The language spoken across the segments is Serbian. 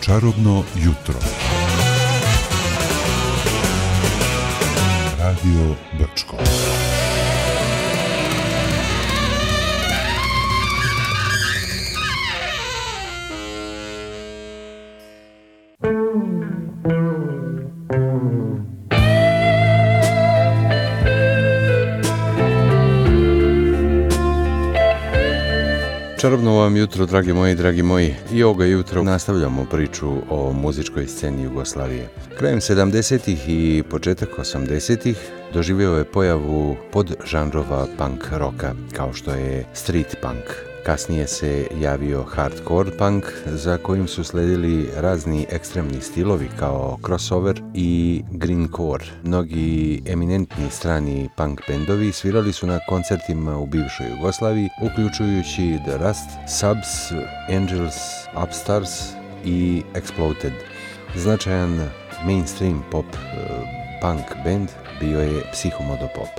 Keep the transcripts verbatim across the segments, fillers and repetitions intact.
Čarobno jutro. Radio Brčko. Čarobno vam jutro, dragi moji, dragi moji. I ovoga jutro nastavljamo priču o muzičkoj sceni Jugoslavije. Krajem sedamdesetih i početak osamdesetih doživio je pojavu podžanrova punk roka, kao što je street punk. Kasnije se javio hardcore punk, za kojim su sledili razni ekstremni stilovi kao crossover i greencore. Mnogi eminentni strani punk bendovi svirali su na koncertima u bivšoj Jugoslaviji, uključujući The Rust, Subs, Angels, Upstarts i Exploded. Značajan mainstream pop punk band bio je Psihomodopop.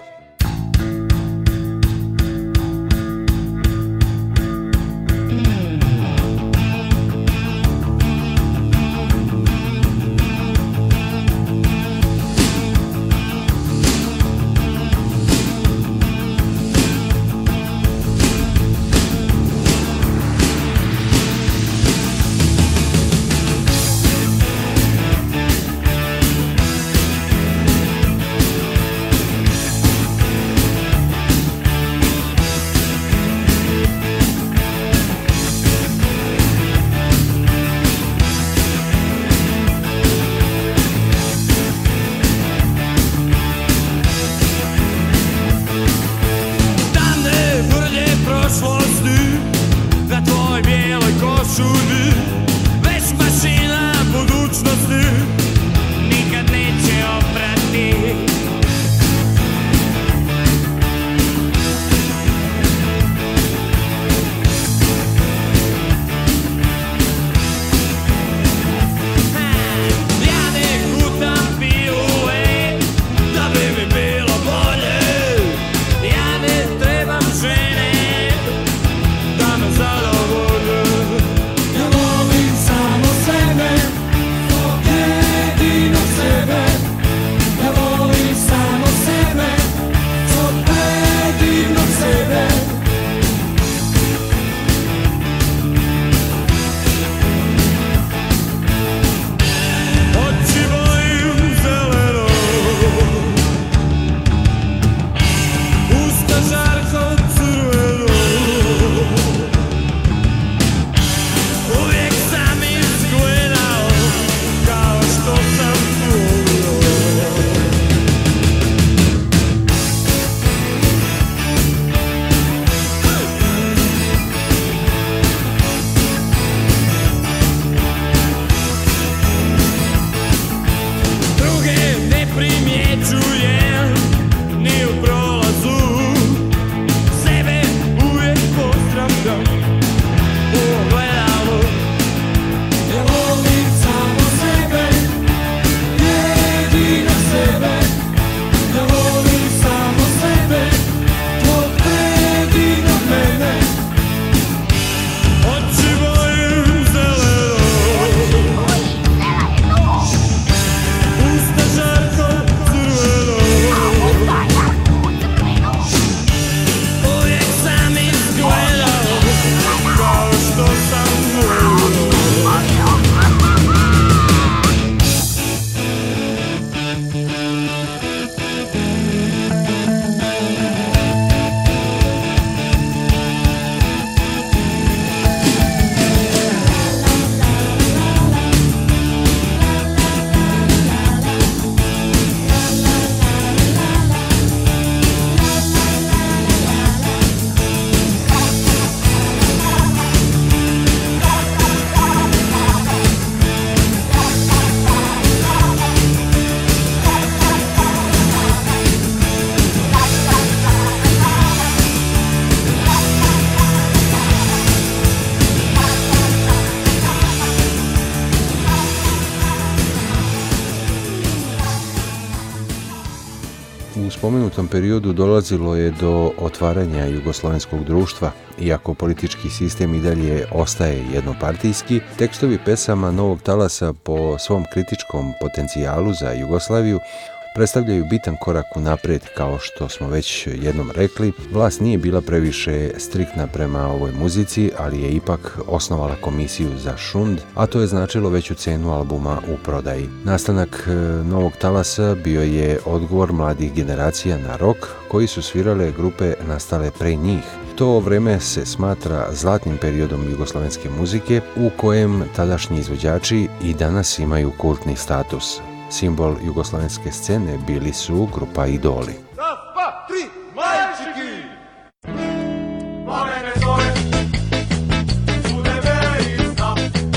spomenutom periodu dolazilo je do otvaranja jugoslavenskog društva. Iako politički sistem i dalje ostaje jednopartijski, tekstovi pesama Novog talasa po svom kritičkom potencijalu za Jugoslaviju predstavljaju bitan korak unaprijed. Kao što smo već jednom rekli, vlast nije bila previše striktna prema ovoj muzici, ali je ipak osnovala komisiju za šund, a to je značilo veću cenu albuma u prodaji. Nastanak Novog talasa bio je odgovor mladih generacija na rock koji su svirale grupe nastale pre njih. To vreme se smatra zlatnim periodom jugoslavenske muzike u kojem tadašnji izvođači i danas imaju kultni status. Simbol jugoslavenske scene bili su grupa Idoli. Raz, dva, tri, majčiki! Plamene zore, sudeve i sna,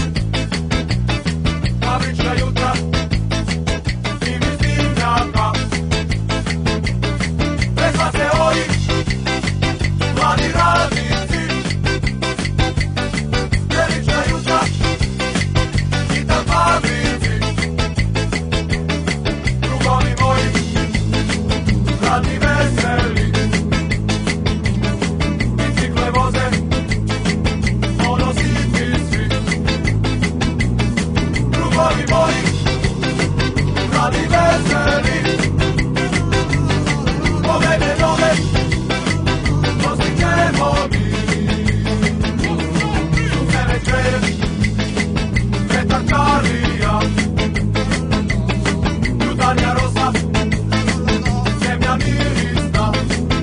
fabrička jutra, zimi zimnjaka, pesma se ori, mladi radnici, velična jutra, hitan fabrici. Radi veseli, bicikle voze, monositi svi. Drugovi moji, radi veseli, pobjede nove, dostignemo mi. Sunce već greje, vetar Čarlija, jutarnja rosa, zemlja mirisna,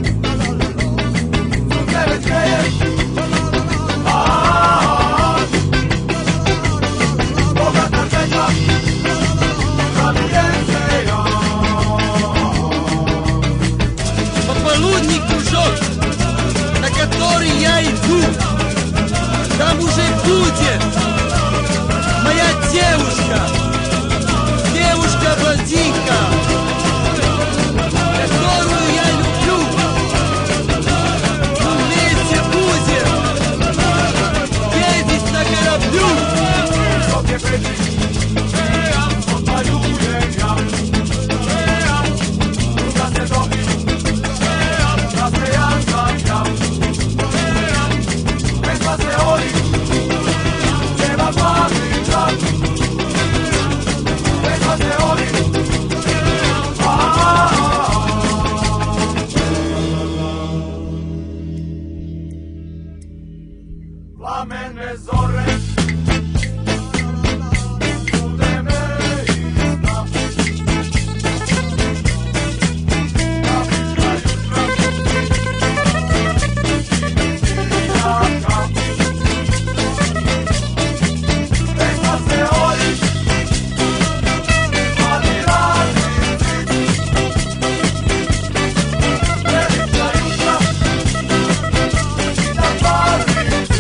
sunce već greje, a Boga nas čeka, radujem se ja. Пополудни кружок, на который я иду, там уже будет моя девушка, девушка-блондинка, которую я люблю. Вместе будем ездить на кораблю. Dok je preći, odpaljujem ja. Da se dobim, nasmejan sam ja. Pesma se ori, pjeva fabriča. Pesma se ori, plamene zore, sudeve i sna, fabrička jutra, zimi zimnjaka, pesma se ori, mladi radnici, velična jutra, hitan fabrici.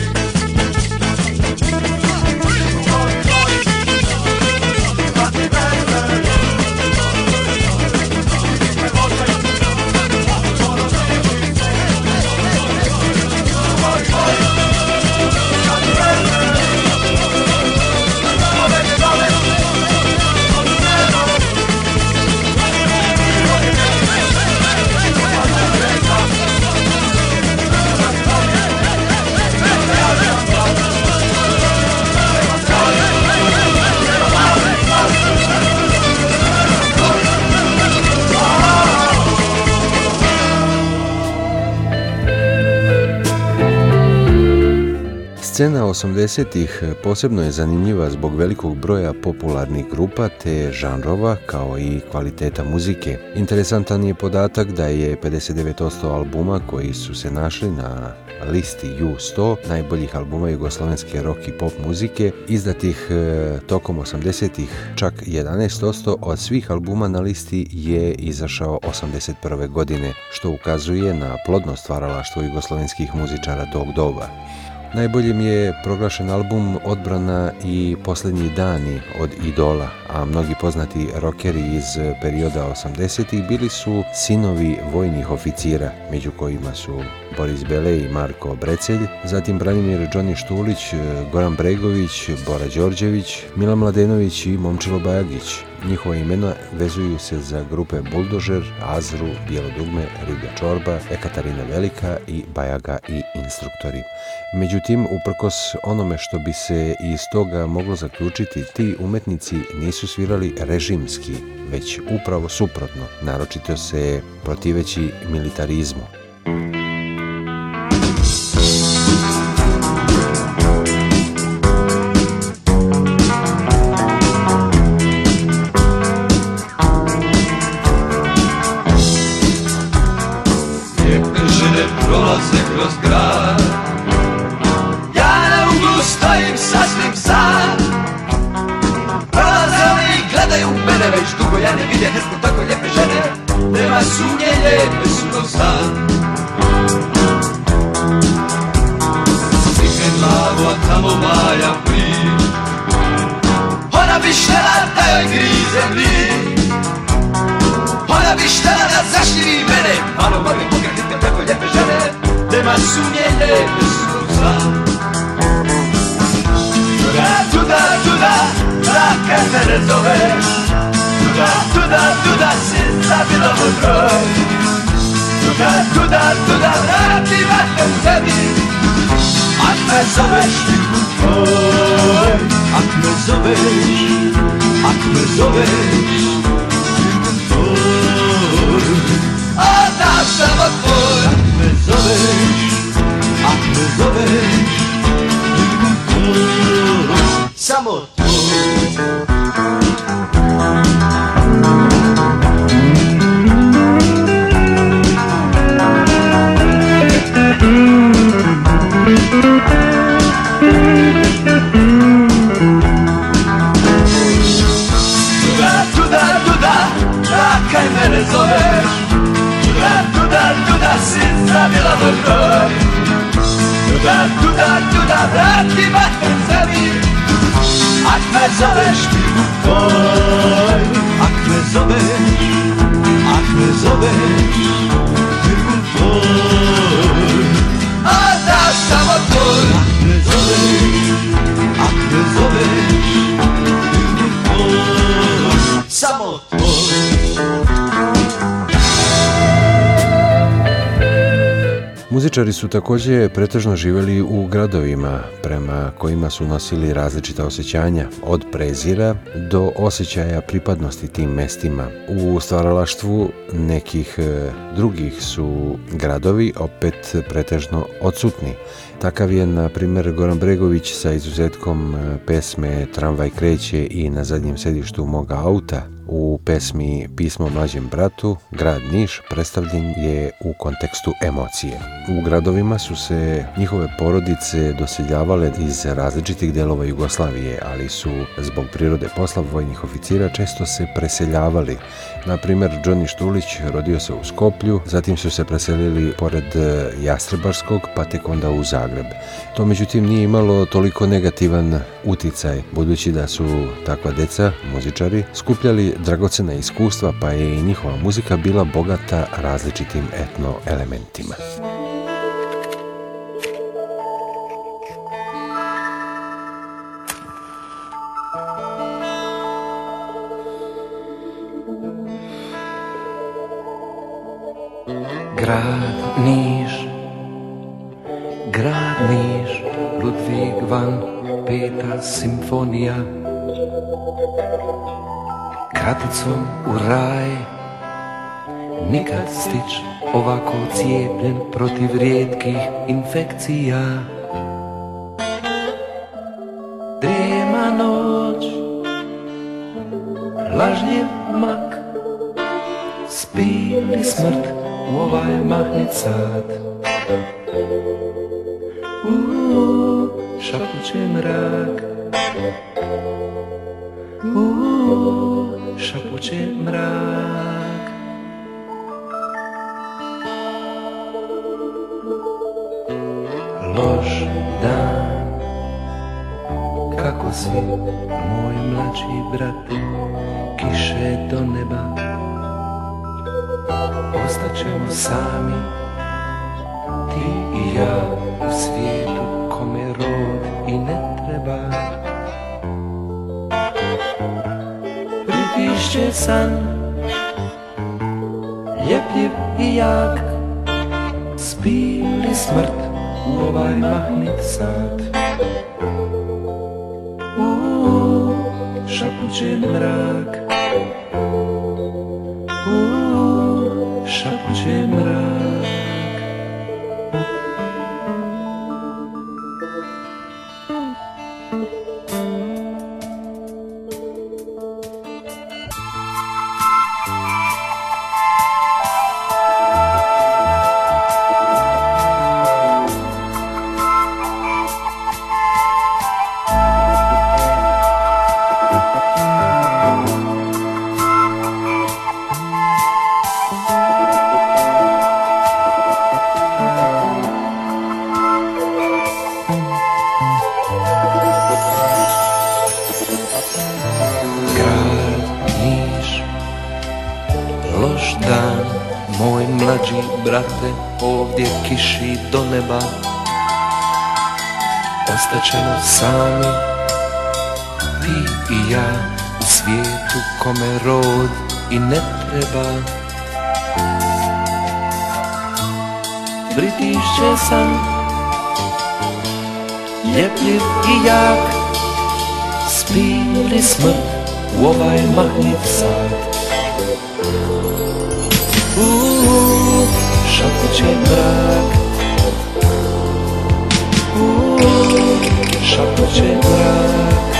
Scena osamdesetih posebno je zanimljiva zbog velikog broja popularnih grupa te žanrova kao i kvaliteta muzike. Interesantan je podatak da je pedeset devet posto albuma koji su se našli na listi U sto najboljih albuma jugoslovenske rock i pop muzike izdatih e, tokom osamdesetih, čak jedanaest posto od svih albuma na listi je izašao osamdeset prve godine, što ukazuje na plodno stvaralaštvo jugoslovenskih muzičara tog doba. Najboljim je proglašen album Odbrana i Posljednji dani od Idola, a mnogi poznati rockeri iz perioda osamdesetih bili su sinovi vojnih oficira, među kojima su Boris Bele i Marko Brecelj, zatim Branimir Johnny Štulić, Goran Bregović, Bora Đorđević, Milan Mladenović i Momčilo Bajagić. njihova imena vezuju se za grupe Buldožer, Azru, Bijelo dugme, Riblja čorba, Ekaterina Velika i Bajaga i Instruktori. Međutim, uprkos onome što bi se iz toga moglo zaključiti, ti umetnici nisu svirali režimski, već upravo suprotno, naročito se protiveći militarizmu. Prolaze kroz grad, ja na uglu stojim sasvim sam. Prolaze oni i gledaju mene, već dugo ja ne vidim nesku tako lijepe žene. Nema sumnje, lijepe su ko san. Stigne glavu, a tamo valja prič. Ona bi štela da joj grize mlič. Ona bi štela da zaštiti mene. Malo mali pogledajte tako lijepe žene. Nema sumnje, lijepe su san. Tuda, tuda, tuda, kad mene zoveš. Tuda, tuda, tuda, si zabila moj broj. Tuda, tuda, tuda, vrati vatne sebi. Ak me zoveš, tvoj. Ak me zoveš, ak me zoveš, otac samo tvoj. Ak me zoveš, ak me zoveš, samo tvoj. Tuda, tuda, tuda, kaj mene zoveš. Tuda, tuda, tuda, si zabila moj broj. Tuda, tuda, tuda, vrati vatne sebi. Ak me zoveš, bigu tvoj. Ak me zoveš, ak me zoveš, bigu tvoj. Otac samo tvoj. Ak me zoveš, ak me zoveš, bigu tvoj. Samo tvoj. Muzičari su također pretežno živjeli u gradovima, prema kojima su nosili različita osjećanja, od prezira do osjećaja pripadnosti tim mestima. U stvaralaštvu nekih drugih su gradovi opet pretežno odsutni. Takav je, na primjer, Goran Bregović sa izuzetkom pesme Tramvaj kreće i Na zadnjem sedištu moga auta. U pesmi Pismo mlađem bratu, grad Niš predstavljen je u kontekstu emocije. U gradovima su se njihove porodice doseljavale iz različitih delova Jugoslavije, ali su zbog prirode posla vojnih oficira često se preseljavali. Na primjer, Johnny Štulić rodio se u Skoplju, zatim su se preselili pored Jastrebarskog, pa tek onda u Zagreb. To međutim nije imalo toliko negativan uticaj, budući da su takva deca, muzičari, skupljali dragocena iskustva, pa je i njihova muzika bila bogata različitim etno elementima. Grad Niš, grad Niš, Ludvig van, peta simfonija. Kraticom u raj, nikad stić ovako cijepljen protiv rijetkih infekcija. Drema noć, lažljiv mak, spi li smrt u ovaj mahnit sad. Uuu, šapuće mrak, uuu, šapuće mrak. Loš dan, kako si moj mlađi brat, kiše do neba, ostaćemo sami, ti i ja u svijetu kome rod i ne treba. Bristiše san, ljepljiv i jak, spi li smrt u ovaj mahnit sat? Uuu, šapuće mrak, uuu, šapuće mrak. Brate, ovdje kiši do neba, ostaćemo sami, ti i ja, u svijetu kome rod i ne treba. Pritišće san, ljepljiv i jak, spi li smrt u ovaj mahnit sat? Uuu, šapuće mrak, uuu, šapuće mrak,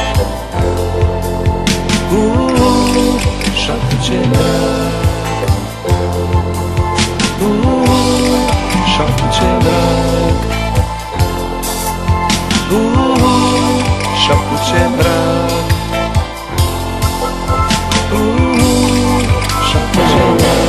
uuu, šapuće mrak, uuu, šapuće mrak, uuu, šapuće mrak, uuu, šapuće mrak.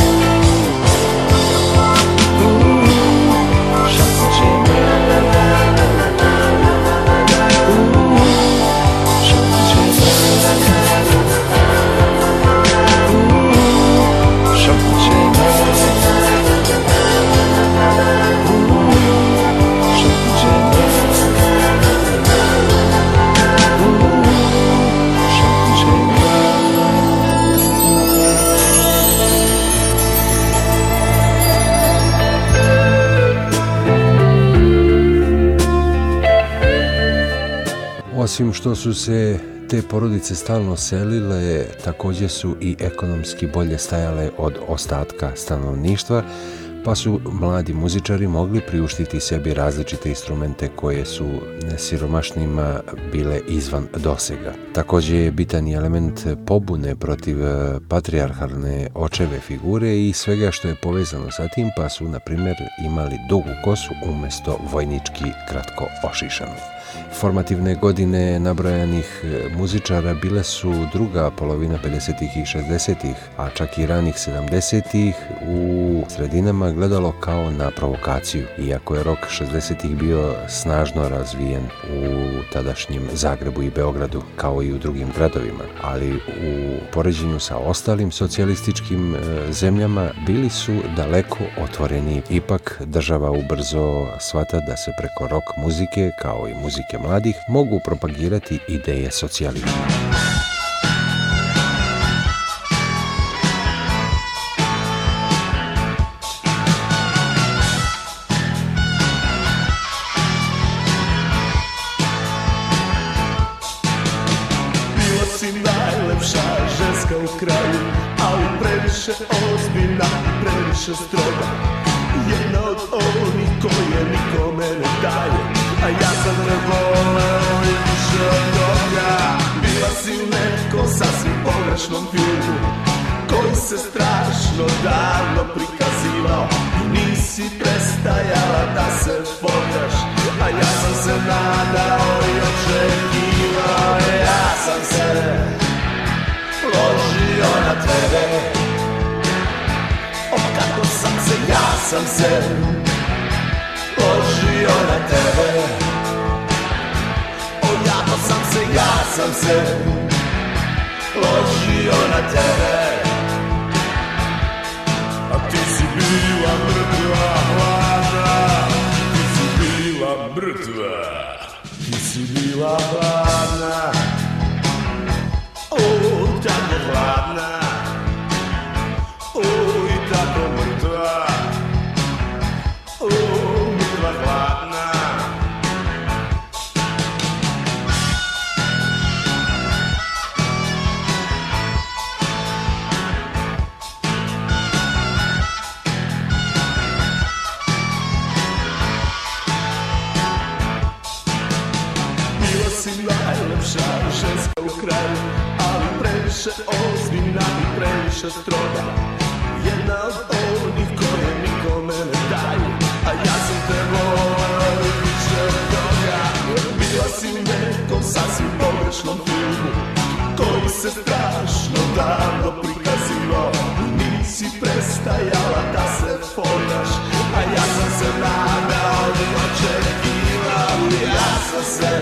Osim što su se te porodice stalno selile, također su i ekonomski bolje stajale od ostatka stanovništva, pa su mladi muzičari mogli priuštiti sebi različite instrumente koje su siromašnima bile izvan dosega. Također je bitan i element pobune protiv patrijarhalne očeve figure i svega što je povezano sa tim, pa su, na primjer, imali dugu kosu umjesto vojnički kratko ošišanu. Formativne godine nabrojanih muzičara bile su druga polovina pedesetih i šezdesetih, a čak i ranih sedamdesetih u sredinama gledalo kao na provokaciju, iako je rock šezdesetih bio snažno razvijen u tadašnjem Zagrebu i Beogradu, kao i u drugim gradovima, ali u poređenju sa ostalim socijalističkim zemljama bili su daleko otvoreniji. Ipak država ubrzo shvata da se preko rock muzike, kao i muzike mladih, mogu propagirati ideje socijalizma. Bila si najlepša ženska u kraju, ali previše ozbiljna i previše stroga. Jedna od onih koje nikome ne daje, a ja sam ne voleo i više od toga. Bila si u nekom sasvim pogrešnom filmu, koji se strašno davno prikazivao, i nisi prestajala da se voljaš, a ja sam se nadao i očekivao. Ja sam se ložio na tebe, o kako sam se, ja sam se ložio na tebe. O jako sam se, ja sam se ložio na tebe. A ti si bila mrtva hladna, ti si bila mrtva, ti si bila hladna, o tako hladna. si najlepša ženska u kraju, ali previše ozbiljna i previše stroga. Jedna od onih koje nikome ne daju, a ja sam te volao više od toga. Bila si u nekom sasvim pogrešnom filmu, koji se strašno davno prikazivao. Nisi prestajala da se foljaš, a ja sam se nadao i očekivao. Ja sam se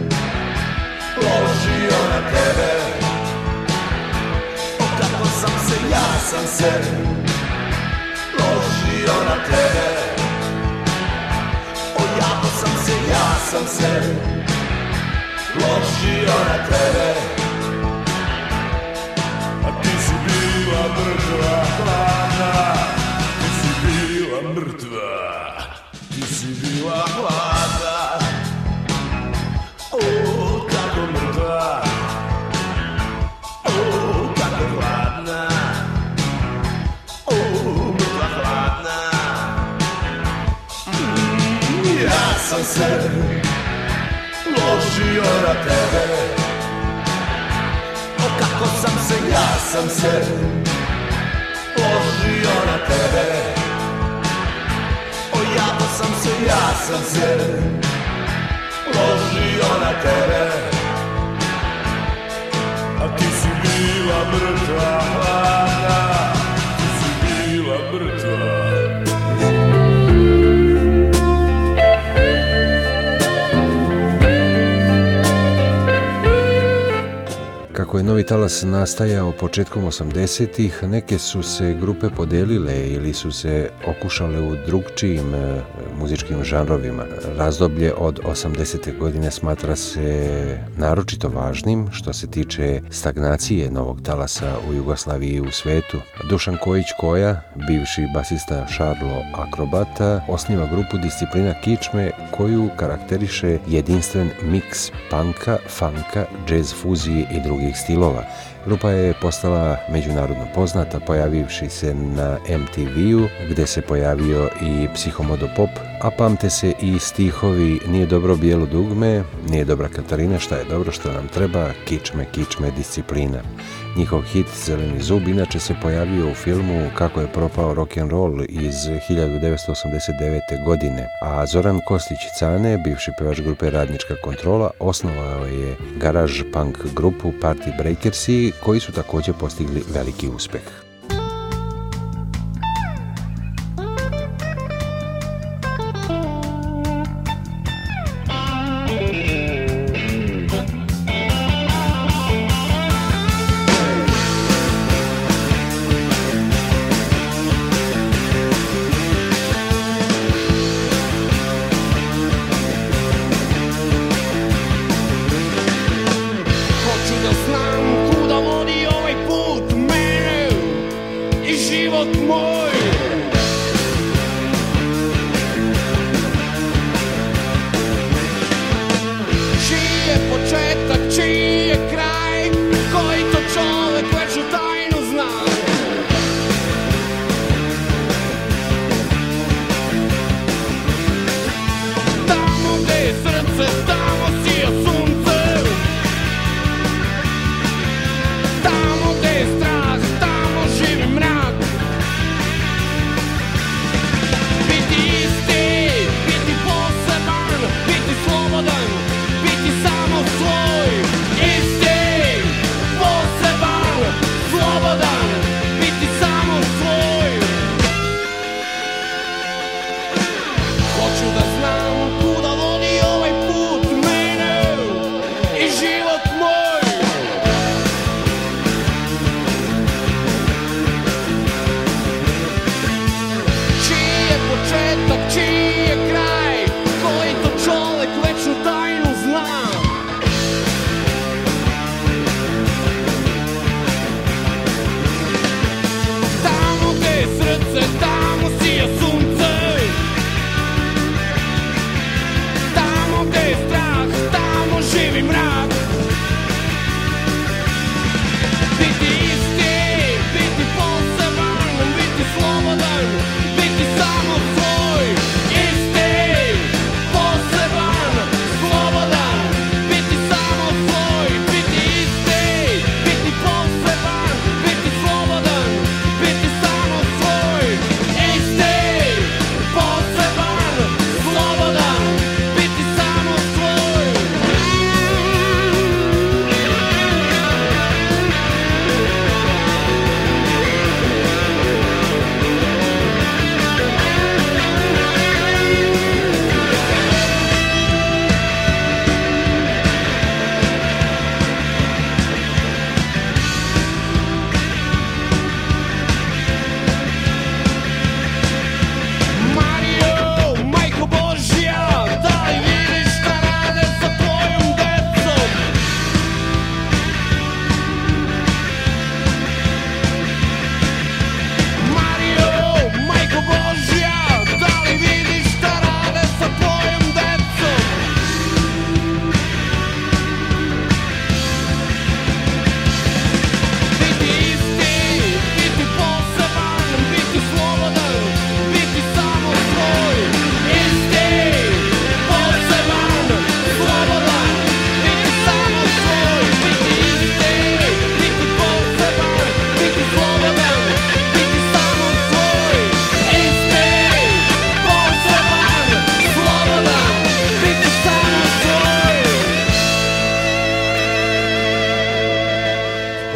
ložio na tebe, o kako sam se, ja sam se ložio na tebe. O jako sam se, ja sam se ložio na tebe. A ti si bila mrtva hladna, ti si bila mrtva, ti si bila hladna. O, kako mrtva, o, kako hladna, o, mrtva hladna. Mm, ja sam se ložio na tebe, o kako sam se, ja sam se ložio na tebe. O jako sam se, ja sam se ložio na tebe. A ti si bila mrtva hladna, ti si bila mrtva. Kako je Novi talas nastajao početkom osamdesetih, neke su se grupe podelile ili su se okušale u drugčijim e, muzičkim žanrovima. Razdoblje od osamdesete godine smatra se naročito važnim što se tiče stagnacije novog talasa u Jugoslaviji i u svetu. Dušan Kojić Koja, bivši basista Šarlo Akrobata, osniva grupu Disciplina kičme koju karakteriše jedinstven miks punka, funka, jazz fuzije i drugih stilova. Grupa je postala međunarodno poznata pojavivši se na em te ve-u gde se pojavio i Psihomodo Pop, a pamte se i stihovi Nije dobro bijelo dugme, Nije dobra Katarina, šta je dobro što nam treba, Kičme, kičme, disciplina. Njihov hit Zeleni zub inače se pojavio u filmu Kako je propao rock'n'roll iz hiljadu devetsto osamdeset devete. godine, a Zoran Kostić Cane, bivši pevač grupe Radnička kontrola, osnovao je garaž punk grupu Party Breakersi, koji su također postigli veliki uspeh. Hoću da znam kuda vodi ovaj put mene.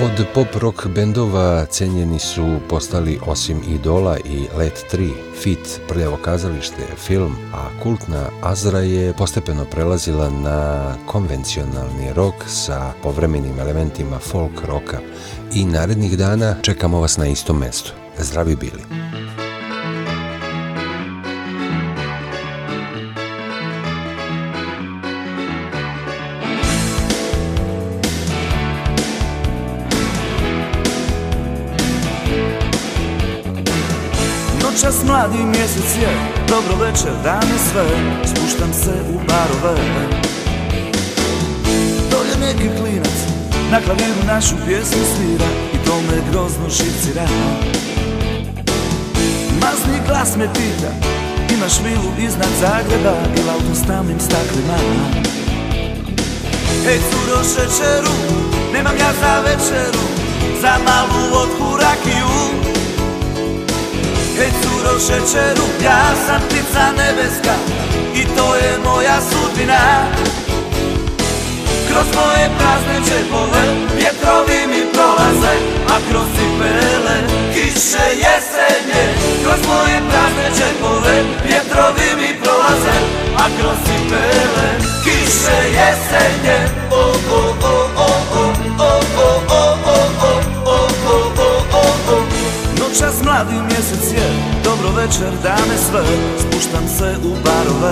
Od pop-rock bendova cenjeni su postali osim Idola i Let tri, Fit, Prljavo kazalište, film, a kultna Azra je postepeno prelazila na konvencionalni rock sa povremenim elementima folk rocka i narednih dana čekamo vas na istom mestu. Zdravi bili! Noćas mladi mjesec je, dobro večer, dame sve, spuštam se u barove. Dolje neki klinac, na klaviru našu pjesmu svira i to me grozno živcira. Mazni glas me pita, imaš vilu iznad Zagreba ili auto s tamnim staklima. Hej curo šećeru, nemam ja za večeru, za malu vodku rakiju. Hej curo šećeru, ja sam ptica nebeska i to je moja sudbina. Kroz moje prazne džepove vjetrovi mi prolaze, a kroz cipele kiše jesenje. Kroz moje prazne džepove vjetrovi mi prolaze, a kroz cipele kiše jesenje. O, o, o, o, o, o, o, o, o, o, o, o, o. Noćas mladi mjesec je, dobro večer, dame sve, spuštam se u barove.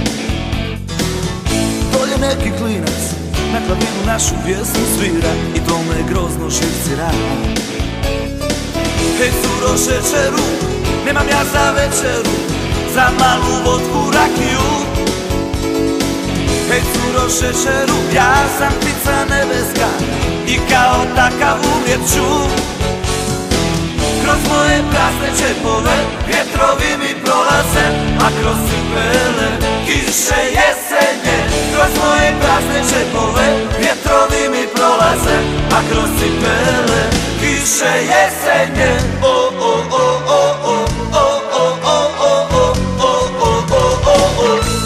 Dolje neki klinac, na klaviru našu pjesmu svira i to me grozno živcira. Hej curo šećeru, nemam ja za večeru, za malu vodku rakiju. Hej curo šećeru, ja sam ptica nebeska i kao takav umrijet ću. Kroz moje prazne džepove vjetrovi mi prolaze, a kroz cipele kiše jesenje. Kroz moje prazne džepove vjetrovi mi prolaze, a kroz cipele kiše jesenje. O, o, o, o, o, o, o, o, o, o, o, o, o, o, o,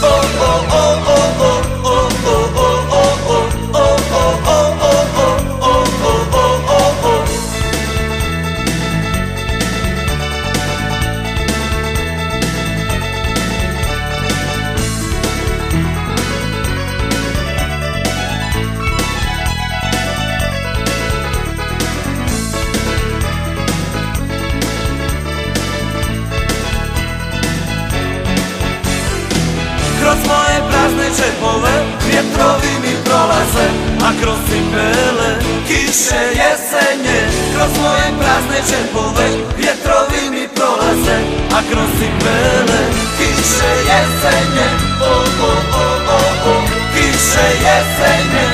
džepove vjetrovi mi prolaze, a kroz cipele kiše jesenje. Kroz moje prazne džepove vjetrovi mi prolaze, a kroz cipele kiše jesenje. O, o, o, o, o, kiše jesenje.